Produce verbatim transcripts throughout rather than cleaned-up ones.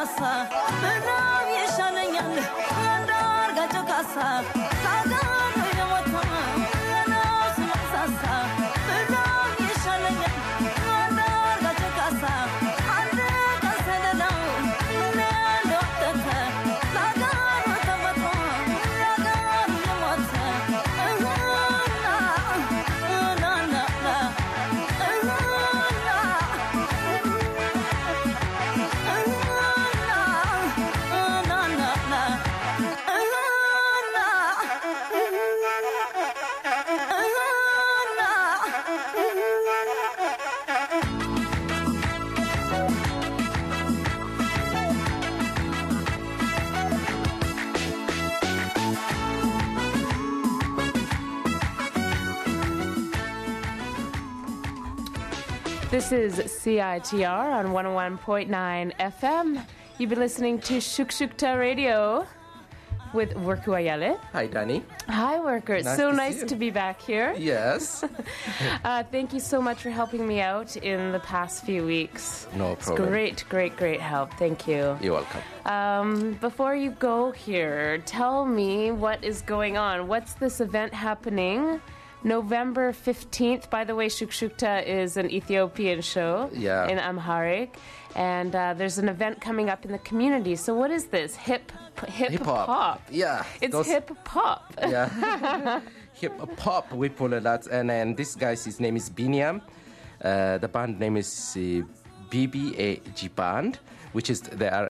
This is C I T R on one oh one point nine F M. You've been listening to Shukshukta Radio with Worku Ayale. Hi, Danny. Hi, Worker. Nice so to nice see you. to be back here. Yes. uh, thank you so much for helping me out in the past few weeks. No problem. It's great, great, great help. Thank you. You're welcome. Um, before you go here, tell me what is going on. What's this event happening? November fifteenth. By the way, Shukshukta is an Ethiopian show Yeah. in Amharic. And uh, there's an event coming up in the community. So what is this? Hip hip, Hip hop. hop. Yeah. It's those- hip hop. Yeah. Hip hop, we pull it out. And then this guy's, his name is Binyam. Uh, the band name is uh, B B A G Band, which is, they are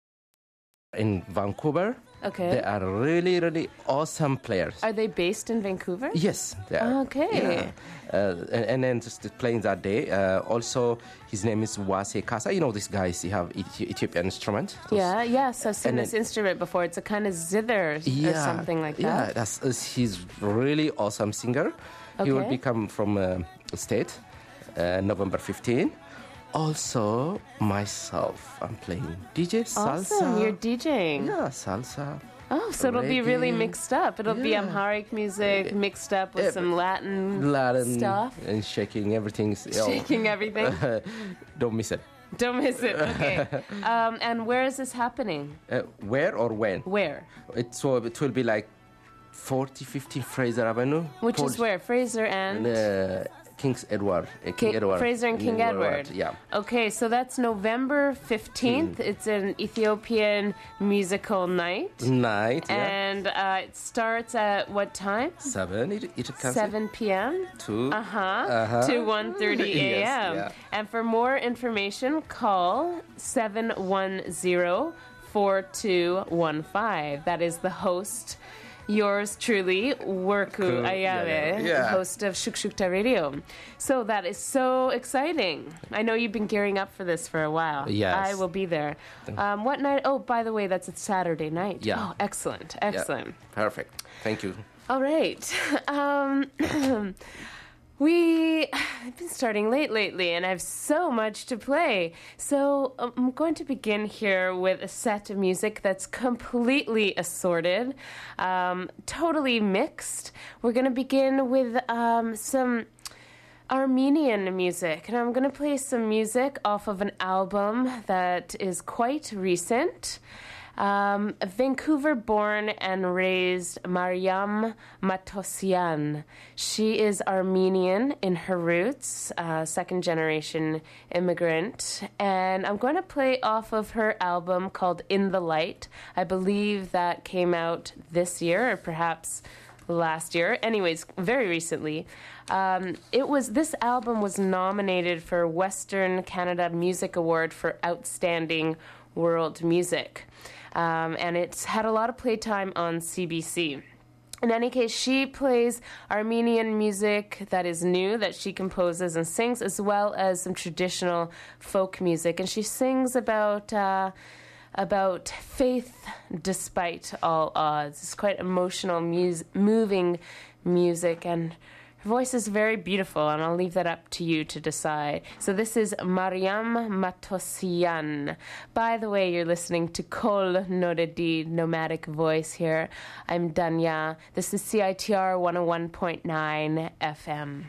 in Vancouver. Okay. They are really, really awesome players. Are they based in Vancouver? Yes, they are. Okay. Yeah. Uh, and, and then just playing that day. Uh, also, his name is Wase Kasa. You know these guys, they have Ethi- Ethiopian instruments. Those- Yeah, yes, I've seen And this then- instrument before. It's a kind of zither or something like Yeah, that. that's, uh, he's really awesome singer. He will Okay. be come from uh, state, uh, November fifteenth. Also, myself, I'm playing D J salsa. Awesome, you're DJing. Yeah, salsa. Oh, so it'll be really reggae. mixed up. It'll be Yeah. Amharic music mixed up with Yeah, some Latin, Latin stuff. and shaking everything. Shaking everything. Don't miss it. Don't miss it. Okay. Um, and where is this happening? Uh, where or when? Where? It, so it will be like forty fifteen Fraser Avenue. Which Paul- is where? Fraser and... Uh, King's Edward. Uh, King, King- Edward. Fraser and King Edward. Yeah. Okay, so that's November fifteenth. It's an Ethiopian musical night. Night, yeah. And uh, it starts at what time? Seven, it, it can seven p.m. Two. Uh-huh. Uh-huh. To one thirty a.m. Yes, yeah. And for more information, call seven one zero, four two one five. That is the host, yours truly, Worku Cool. Ayale, Yeah, the yeah. host of Shukshukta Radio. So that is so exciting. I know you've been gearing up for this for a while. Yes. I will be there. Um, what night? Oh, by the way, that's a Saturday night. Yeah. Oh, excellent. Yeah. Excellent. Perfect. Thank you. All right. Um, we have been starting late lately, and I have so much to play. So um, I'm going to begin here with a set of music that's completely assorted, um, totally mixed. We're going to begin with um, some Armenian music, and I'm going to play some music off of an album that is quite recent. Um, Vancouver-born and raised Mariam Matosian. She is Armenian in her roots, uh, second-generation immigrant, and I'm going to play off of her album called In the Light. I believe that came out this year, or perhaps last year. Anyways, very recently. Um, it was this album was nominated for Western Canada Music Award for Outstanding World Music. Um, and it's had a lot of playtime on C B C. In any case, she plays Armenian music that is new, that she composes and sings, as well as some traditional folk music. And she sings about uh, about faith despite all odds. It's quite emotional, mus- moving music, and her voice is very beautiful, and I'll leave that up to you to decide. So this is Mariam Matosian. By the way, you're listening to Kol Noredi, Nomadic Voice here. I'm Danya. This is C I T R one oh one point nine F M.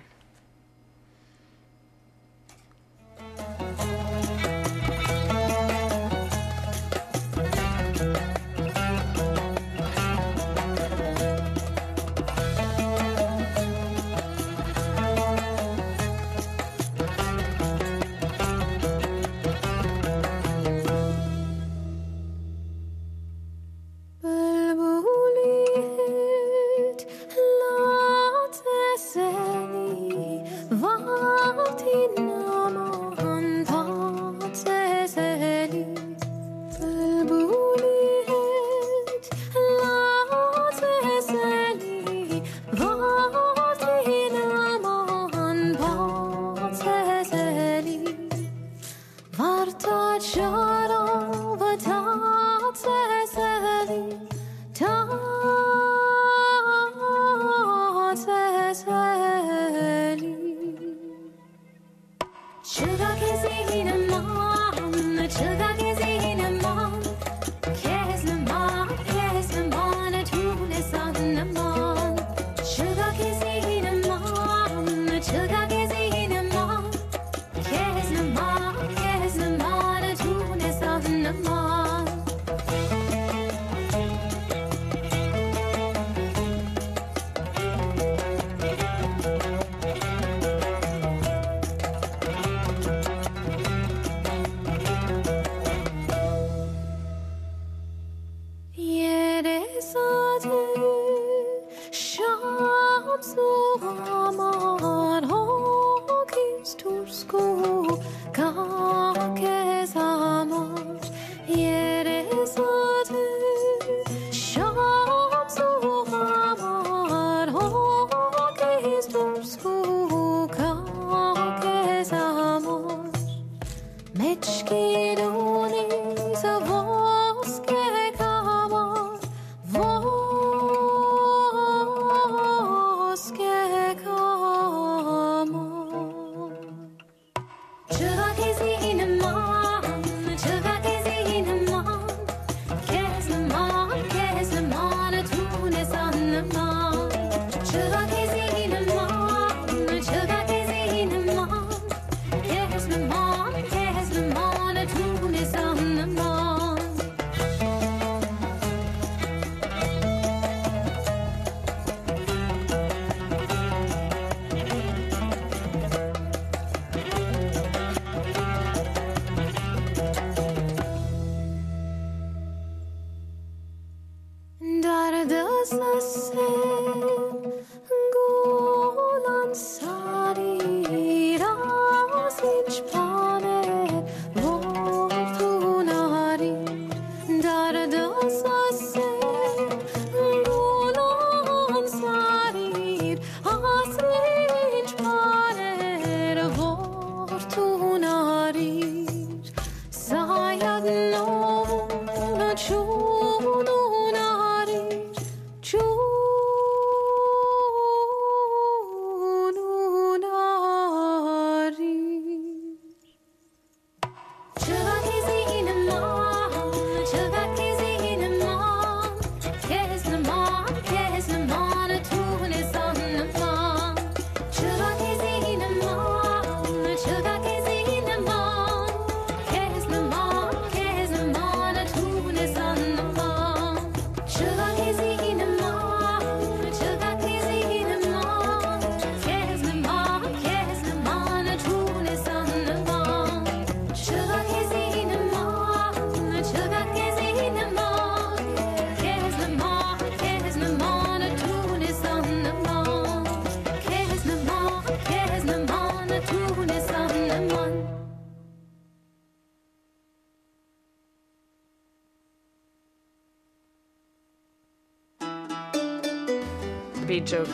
Beat joke.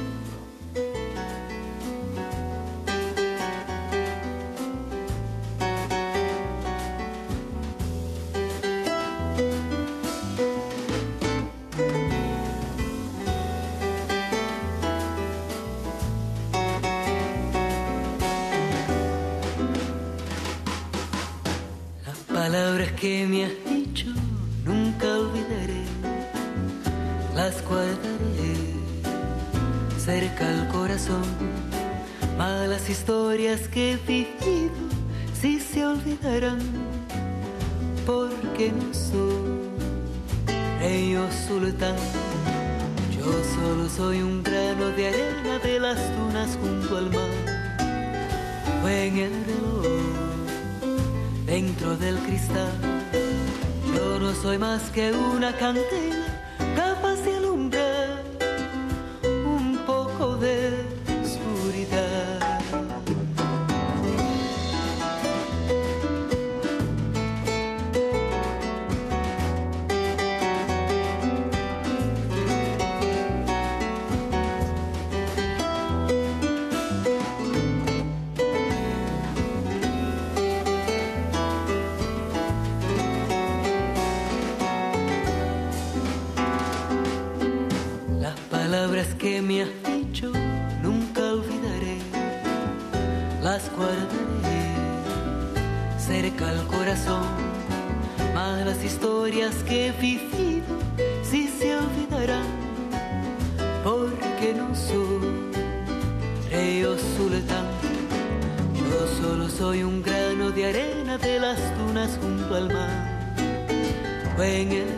Las palabras que me has dicho nunca olvidaré, las guardaré cerca al corazón. Malas historias que he vivido sí se olvidarán, porque no soy rey o sultán. Yo solo soy un grano de arena de las dunas junto al mar, o en el reloj dentro del cristal. Yo no soy más que una candela capaz de alumbrar un poco de oscuridad. que me has dicho nunca olvidaré, las guardaré cerca al corazón, mas las historias que he vivido sí se olvidarán, porque no soy rey o sultán, yo solo soy un grano de arena de las dunas junto al mar, o en el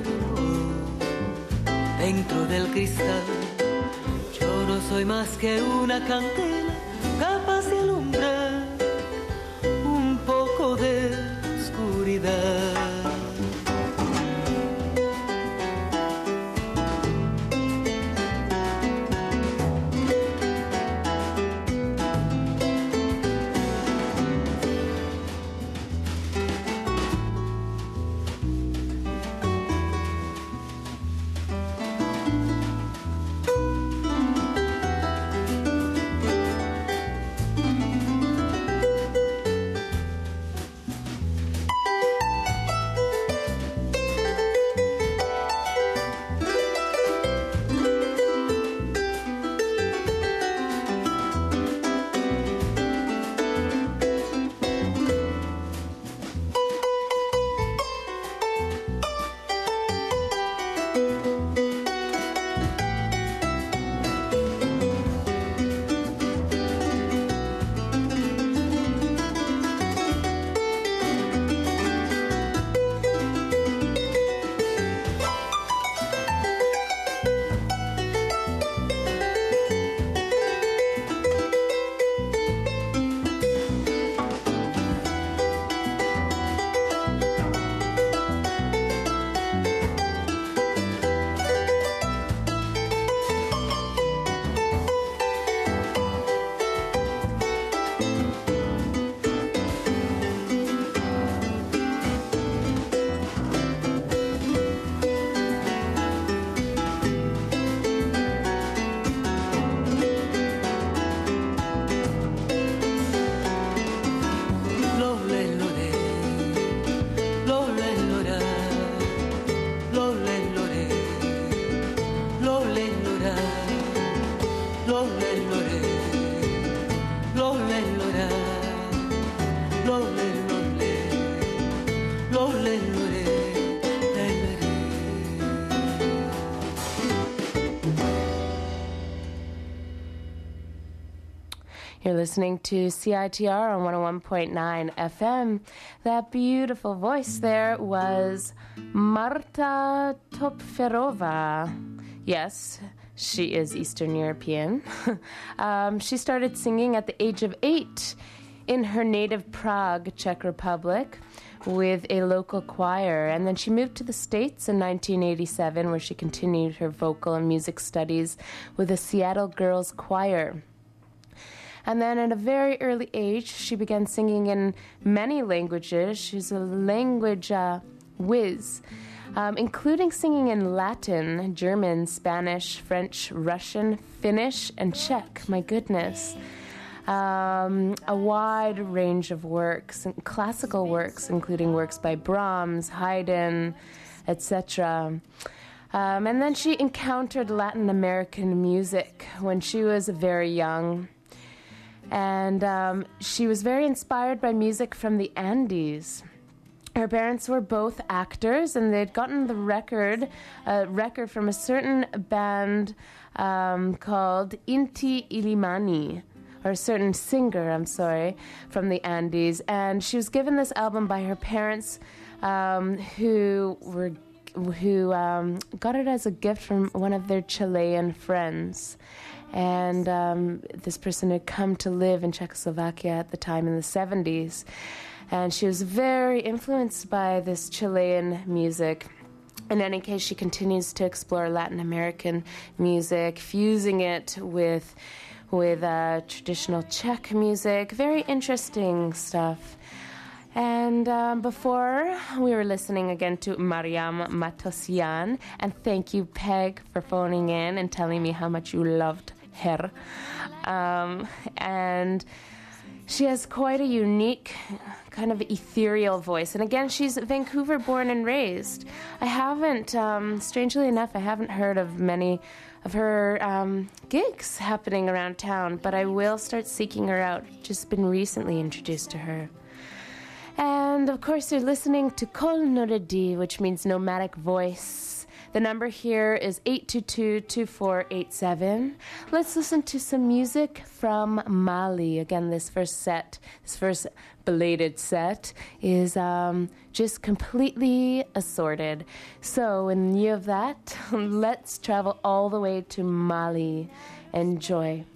dentro del cristal. Yo no soy más que una candela capaz de alumbrar un poco de oscuridad. You're listening to C I T R on one oh one point nine F M. That beautiful voice there was Marta Topferova. Yes, she is Eastern European. um, she started singing at the age of eight in her native Prague, Czech Republic, with a local choir. And then she moved to the States in nineteen eighty-seven, where she continued her vocal and music studies with the Seattle Girls Choir. And then at a very early age, she began singing in many languages. She's a language uh, whiz, um, including singing in Latin, German, Spanish, French, Russian, Finnish, and Czech. My goodness. Um, a wide range of works, classical works, including works by Brahms, Haydn, et cetera. Um, and then she encountered Latin American music when she was very young. And um, she was very inspired by music from the Andes. Her parents were both actors, and they'd gotten the record, a record from a certain band um, called Inti Illimani, or a certain singer, I'm sorry, from the Andes. And she was given this album by her parents, um, who were who um, got it as a gift from one of their Chilean friends. And um, this person had come to live in Czechoslovakia at the time in the seventies. And she was very influenced by this Chilean music. In any case, she continues to explore Latin American music, fusing it with, with uh, traditional Czech music. Very interesting stuff. And um, before, we were listening again to Mariam Matosian. And thank you, Peg, for phoning in and telling me how much you loved her. Um, and she has quite a unique, kind of ethereal voice. And again, she's Vancouver born and raised. I haven't, um, strangely enough, I haven't heard of many of her um, gigs happening around town, but I will start seeking her out. Just been recently introduced to her. And of course, you're listening to Kol Noredi, which means nomadic voice. The number here is eight two two, two four eight seven. Let's listen to some music from Mali. Again, this first set, this first belated set, is um, just completely assorted. So in lieu of that, let's travel all the way to Mali. Enjoy.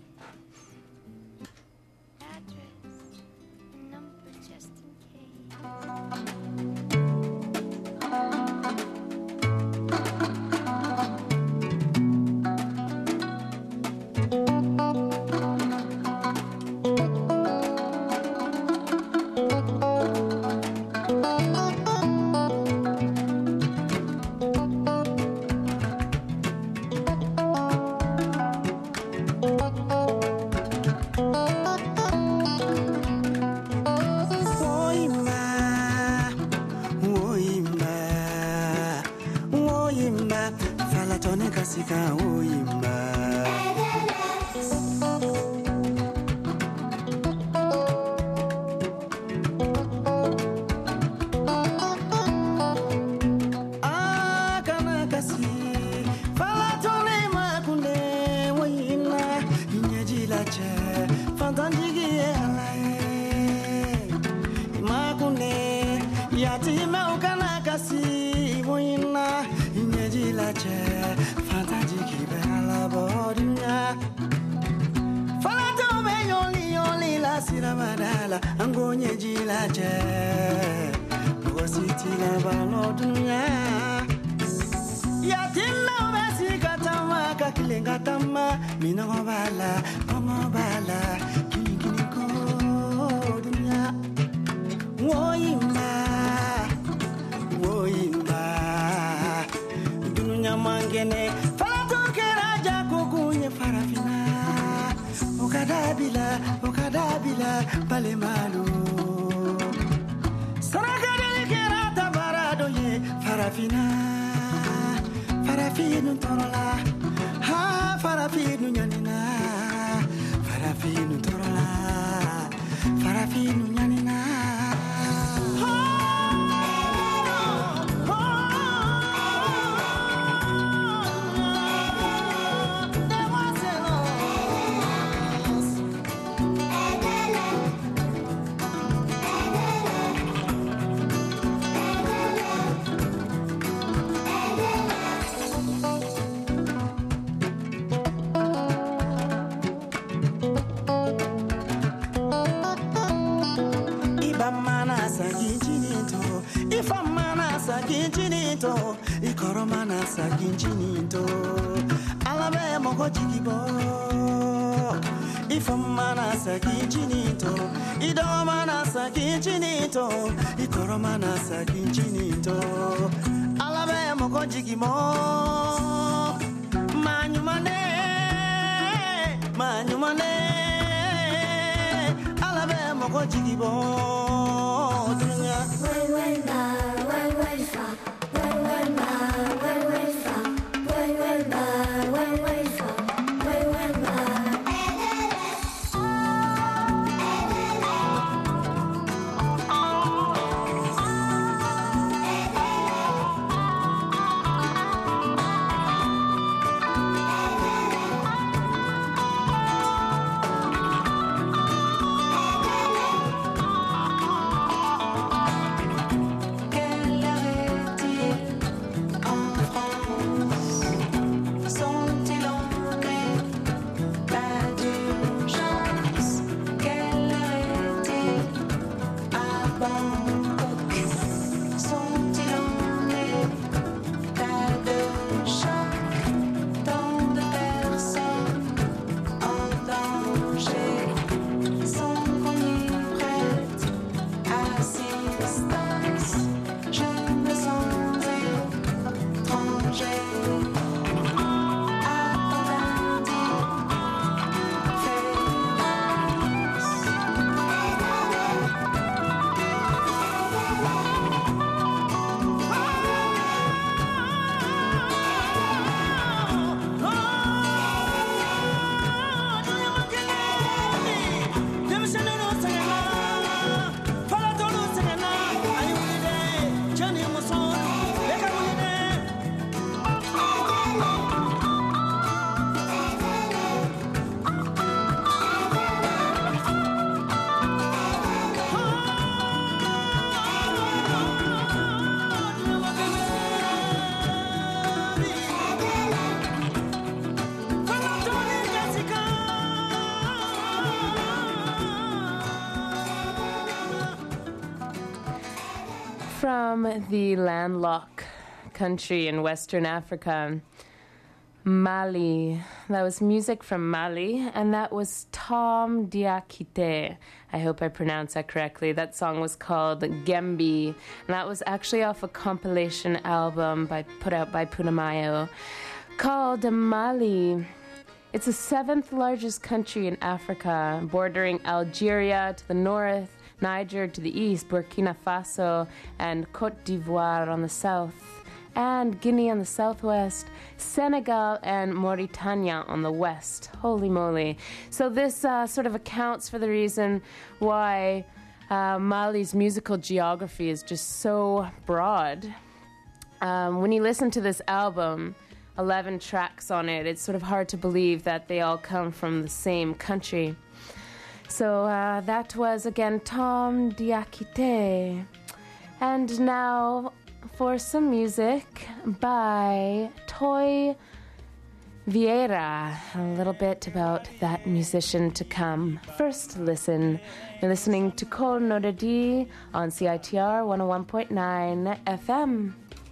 from the landlocked country in Western Africa, Mali. That was music from Mali, and that was Tom Diakite. I hope I pronounced that correctly. That song was called Gembi, and that was actually off a compilation album by, put out by Putumayo called Mali. It's the seventh largest country in Africa, bordering Algeria to the north, Niger to the east, Burkina Faso and Cote d'Ivoire on the south, and Guinea on the southwest, Senegal and Mauritania on the west. Holy moly. So this uh, sort of accounts for the reason why uh, Mali's musical geography is just so broad. Um, when you listen to this album, eleven tracks on it, it's sort of hard to believe that they all come from the same country. So uh, that was, again, Tom Diakite. And now for some music by Toy Vieira. A little bit about that musician to come. First listen. You're listening to Kol Nodadi on C I T R one oh one point nine F M.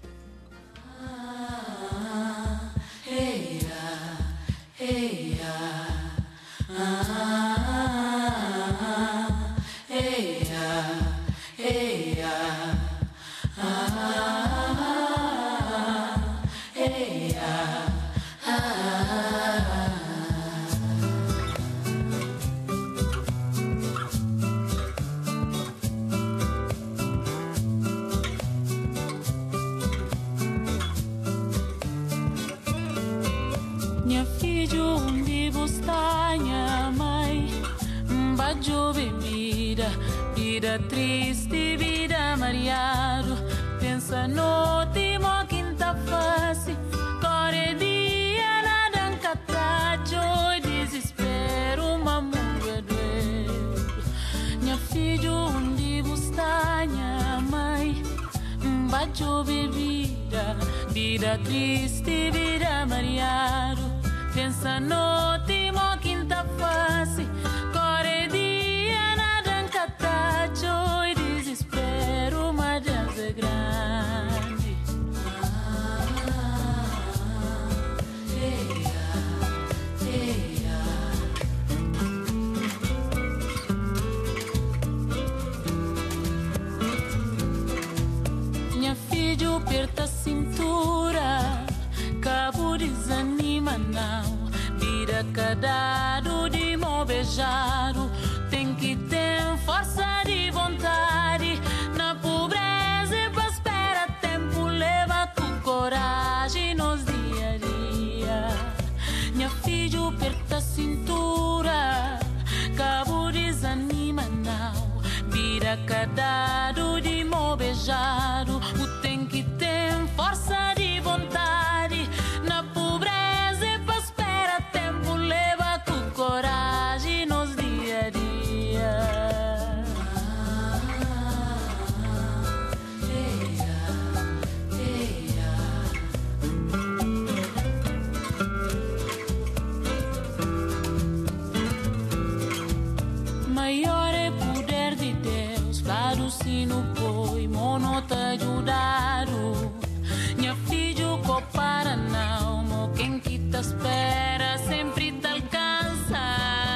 Ah, hey, ah, hey, ah, ah. Vida triste, vida mariado, pensa no timo quinta face, core dia nada encatacho, desespero, mamura doer. Minha filho, onde você minha mãe, baixo bebida, vida triste, vida mariado, pensa no timo quinta face, core dia e desespero, mas Deus é grande. Ah, eia, eia. Minha filha aperta a cintura, cabo desanima não, vira cadado de mó beijado, tem que ter força de vontade, na pobreza e prospera tempo, leva com coragem nos dia a dia. Minha filha aperta a cintura, cabo desanima não, vira cadado de mó beijado, o tem que ter força de vontade, na pobreza e prospera tempo, leva com coragem nos dia a dia. Maior é poder de Deus, claro se não foi, mono te ajudaram. Minha filho compara não, mo quem que te espera sempre te alcança.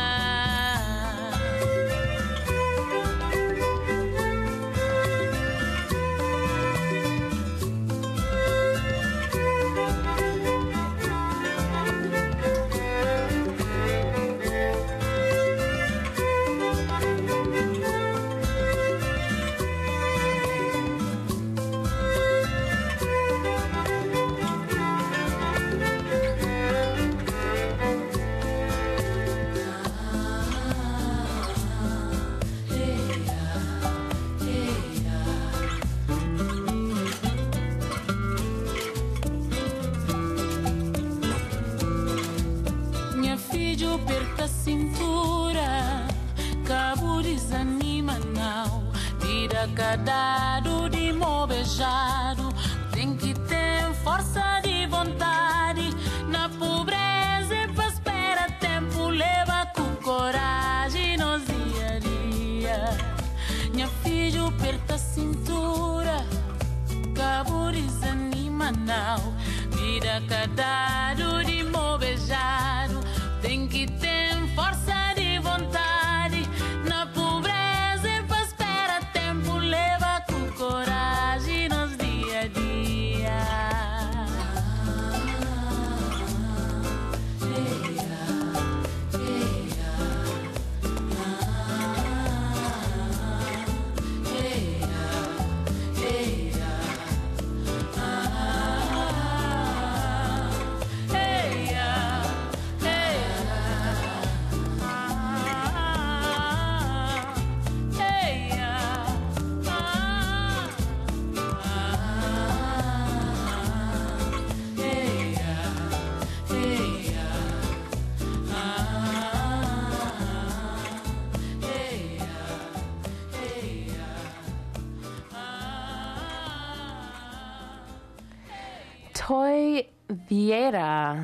Aperta a cintura, cabo desanima não, vira cadado de mó beijado, tem que ter força de vontade, na pobreza e prospera tempo, leva com coragem nos dia a dia. Minha filha aperta a cintura, acabado de me beijar. Tem que ter força de vontade. Na pobreza e para esperar tempo. Leva com coragem nos dia a dia. Toy Vieira.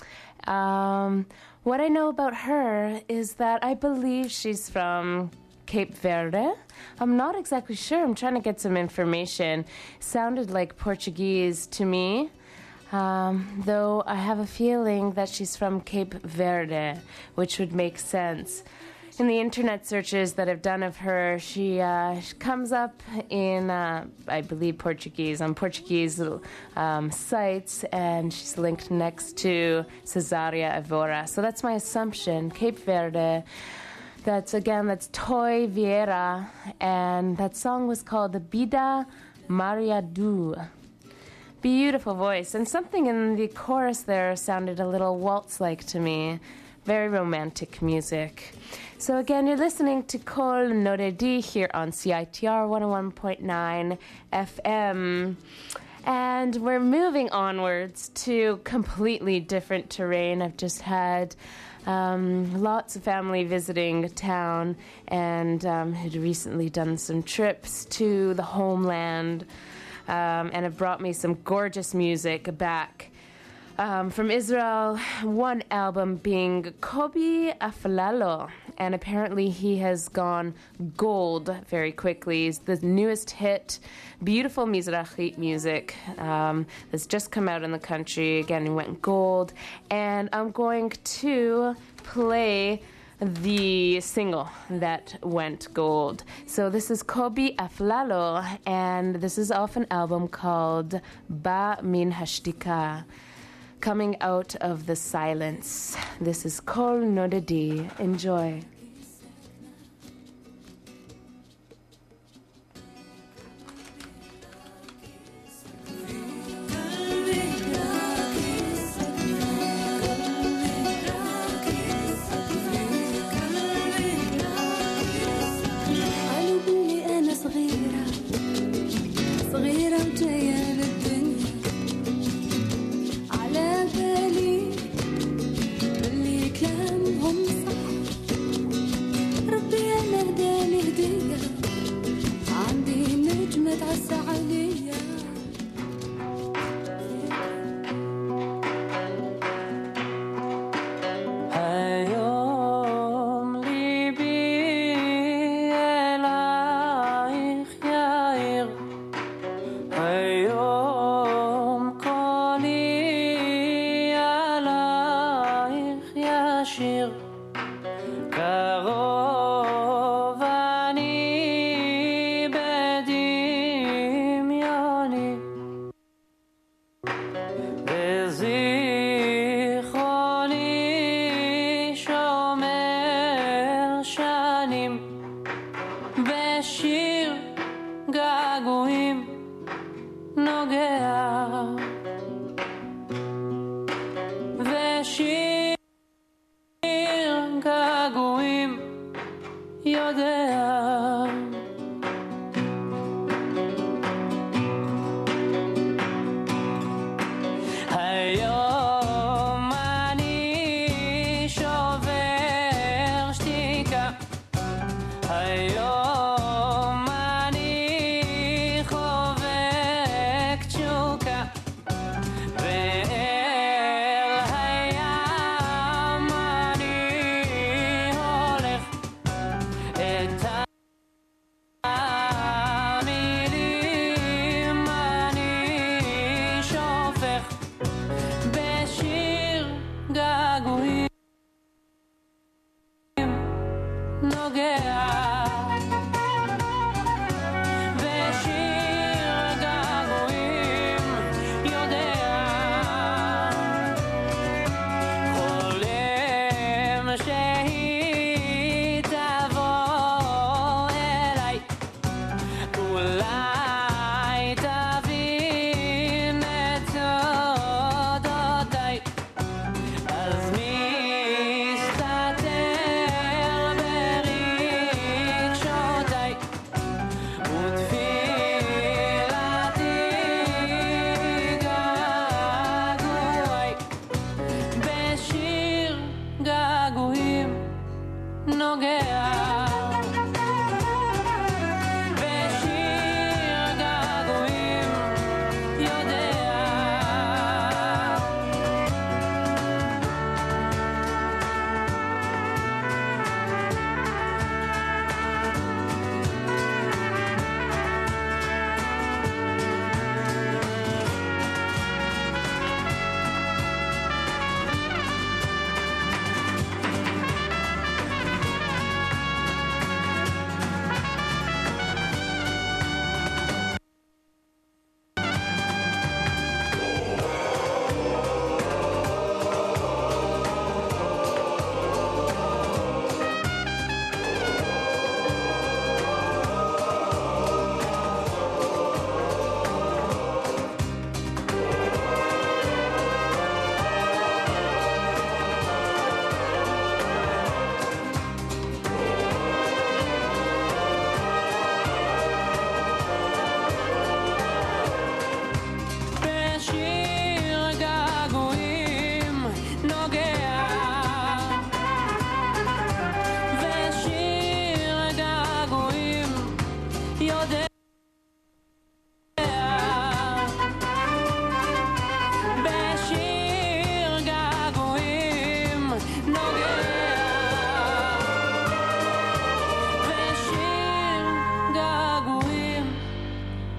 Um, what I know about her is that I believe she's from Cape Verde. I'm not exactly sure. I'm trying to get some information. Sounded like Portuguese to me, um, though I have a feeling that she's from Cape Verde, which would make sense. In the internet searches that I've done of her, she, uh, she comes up in, uh, I believe, Portuguese, on Portuguese um, sites, and she's linked next to Cesaria Evora. So that's my assumption. Cape Verde. That's, again, that's Toy Vieira, and that song was called the Bida Maria Du. Beautiful voice, and something in the chorus there sounded a little waltz-like to me. Very romantic music. So again, you're listening to Kol Noredi here on C I T R one oh one point nine F M. And we're moving onwards to completely different terrain. I've just had um, lots of family visiting town and um, had recently done some trips to the homeland um, and have brought me some gorgeous music back. Um, from Israel, one album being Kobi Aflalo, and apparently he has gone gold very quickly. It's the newest hit, beautiful Mizrahi music um, that's just come out in the country. Again, he went gold, and I'm going to play the single that went gold. So this is Kobi Aflalo, and this is off an album called Ba Min Hashtika. Coming out of the silence. This is Kol Noredi. Enjoy.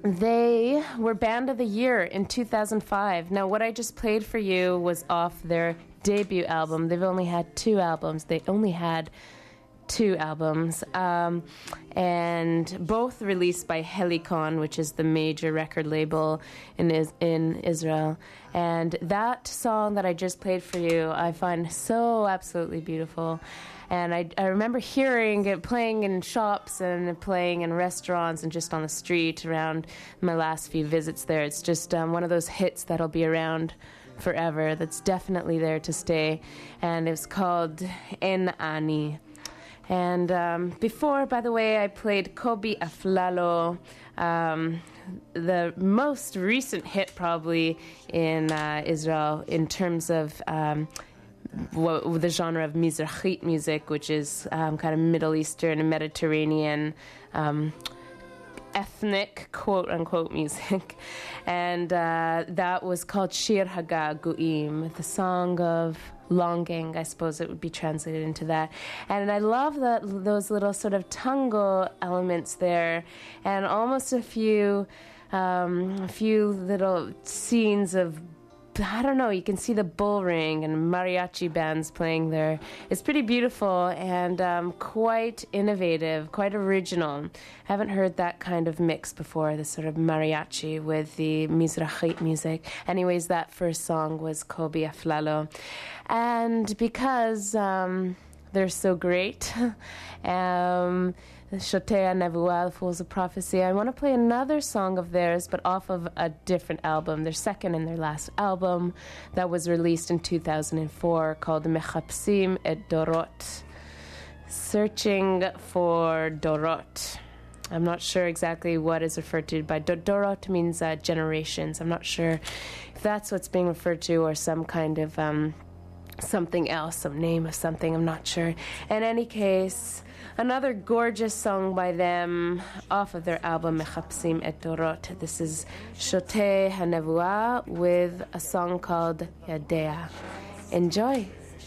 they were Band of the Year in two thousand five. Now, what I just played for you was off their debut album. They've only had two albums. They only had two albums, um, and both released by Helicon, which is the major record label in is in Israel. And that song that I just played for you, I find so absolutely beautiful. And I, I remember hearing it playing in shops and playing in restaurants and just on the street around my last few visits there. It's just um, one of those hits that'll be around forever. That's definitely there to stay. And it's called En Ani. And um, before, by the way, I played Kobi Aflalo, um, the most recent hit probably in uh, Israel in terms of um, what, the genre of Mizrahit music, which is um, kind of Middle Eastern and Mediterranean um, ethnic, quote-unquote, music. And uh, that was called Shir Hagaguim, the song of longing, I suppose it would be translated into that. And I love that those little sort of tango elements there, and almost a few, um, a few little scenes of, I don't know, you can see the bull ring and mariachi bands playing there. It's pretty beautiful and um, quite innovative, quite original. I haven't heard that kind of mix before, this sort of mariachi with the Mizrahit music. Anyways, that first song was Kobi Aflalo. And because um, they're so great, um, Shotea Nevuah, The Fools of Prophecy, I want to play another song of theirs, but off of a different album, their second and their last album that was released in two thousand four, called Mechapsim et Dorot, Searching for Dorot. I'm not sure exactly what is referred to by Do- Dorot means uh, generations. I'm not sure if that's what's being referred to or some kind of um, something else, some name of something, I'm not sure. In any case, another gorgeous song by them off of their album Mechapsim et Dorot. This is Shoteh HaNevuah with a song called Yadea. Enjoy.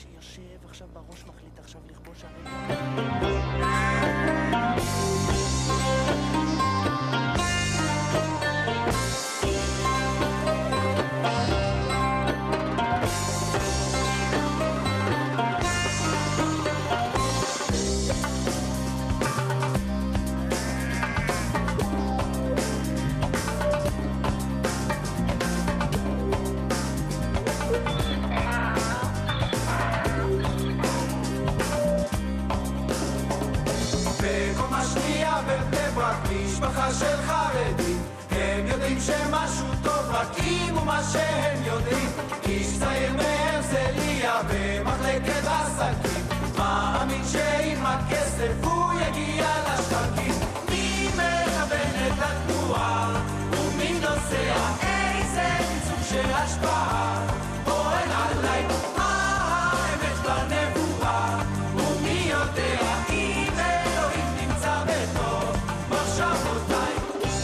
משפחה של חרדים, הם יודעים שמשהו טוב רק אם ומה שהם יודעים. איש צעיר מהרצליה במחלקת עסקים, מאמין שעם הכסף הוא יגיע לשחקים. מי מכוון את התנועה ומי נוסע, איזה ניצוג של השפעה פועל עליי, מה האמת בנבואה ומי יודע אם אלוהים נמצא בטוב מחשבותיי.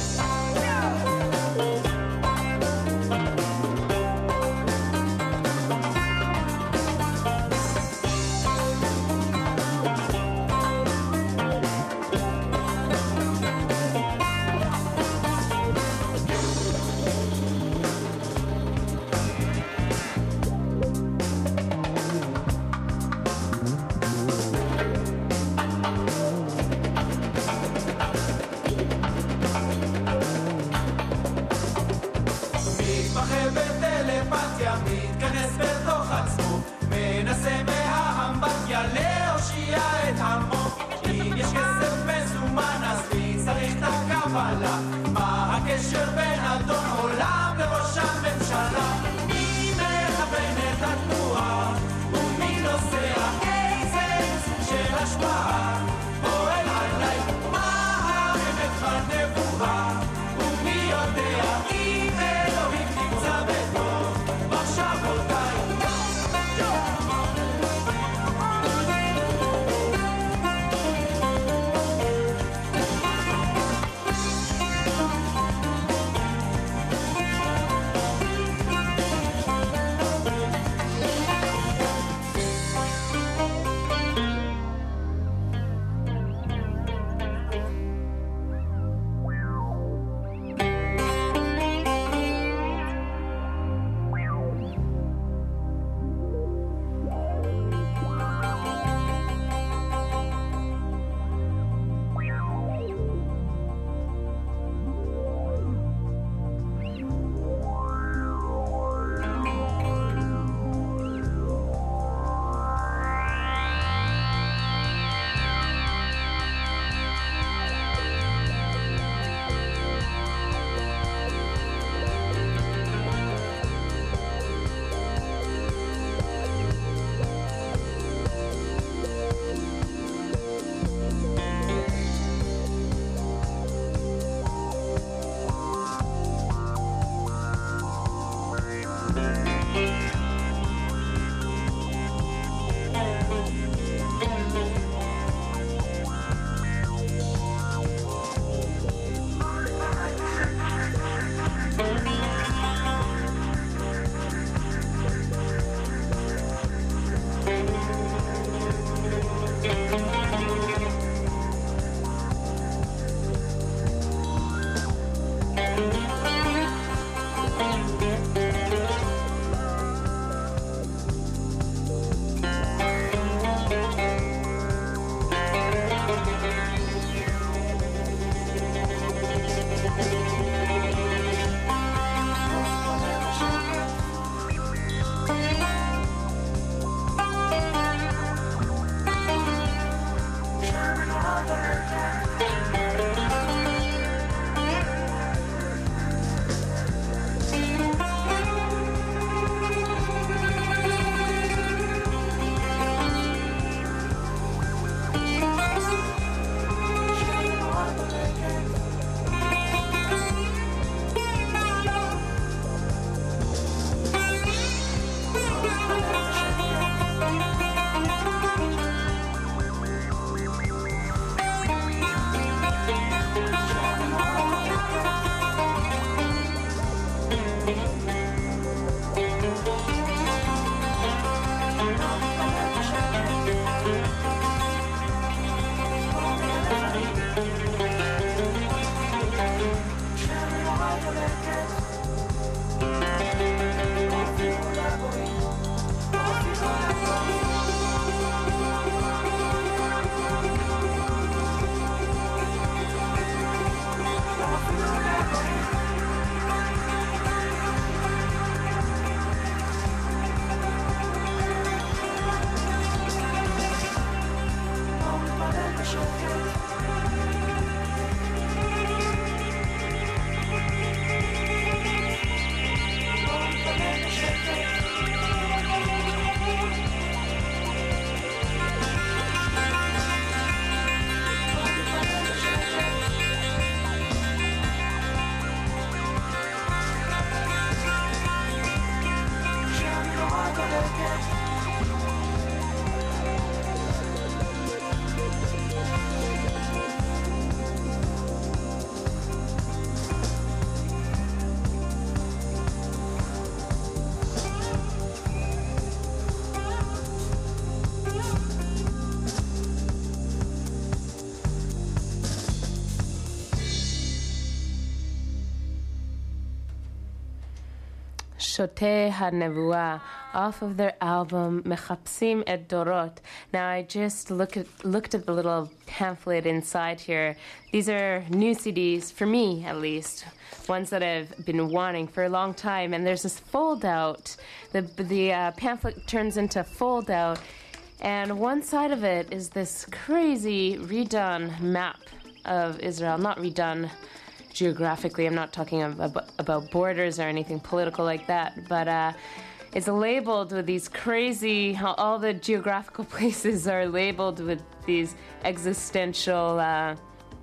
מתכנס בתוך עצמו, מנסה מהאמבטיה להושיע את עמו. אם יש כסף מזומן אז מי צריך את הקבלה? מה הקשר בין אדון עולם לראש הממשלה? מי מכוון את התנועה ומי נוסע, איזה סוג של השפעה פועל עליי, מה האמת בנבואה ומי יודע אם אלוהים נמצא בטוב מחשבותיי. Shotei HaNevuah, off of their album Mechapsim et Dorot. Now, I just look at, looked at the little pamphlet inside here. These are new C Ds, for me at least, ones that I've been wanting for a long time. And there's this fold-out. The, the uh, pamphlet turns into fold-out, and one side of it is this crazy redone map of Israel. Not redone geographically, I'm not talking about, about borders or anything political like that, but uh, it's labeled with these crazy, how all the geographical places are labeled with these existential uh,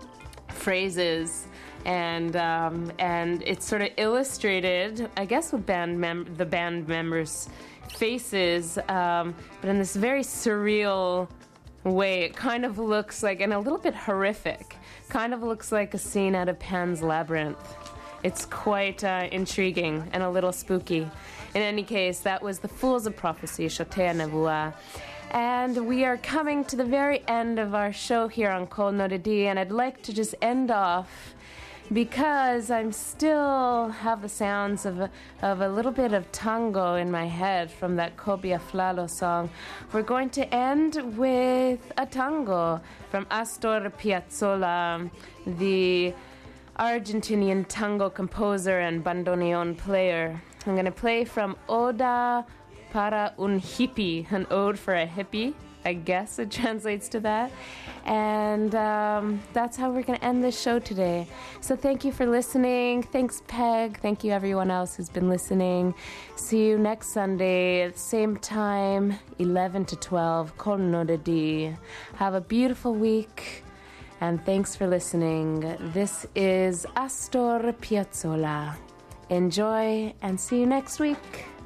phrases, and um, and it's sort of illustrated, I guess, with band mem- the band members' faces, um, but in this very surreal way. It kind of looks like, and a little bit horrific, kind of looks like a scene out of Pan's Labyrinth. It's quite uh, intriguing and a little spooky. In any case, that was The Fools of Prophecy, Shotei HaNevuah. And we are coming to the very end of our show here on Kol Nodedi, and I'd like to just end off because I'm still have the sounds of a, of a little bit of tango in my head from that Kobi Aflalo song. We're going to end with a tango from Astor Piazzolla, the Argentinian tango composer and bandoneon player. I'm going to play from Oda para un hippie, an ode for a hippie. I guess it translates to that. And um, that's how we're going to end this show today. So thank you for listening. Thanks, Peg. Thank you, everyone else who's been listening. See you next Sunday at the same time, eleven to twelve, Kol Nodedi. Have a beautiful week, and thanks for listening. This is Astor Piazzolla. Enjoy, and see you next week.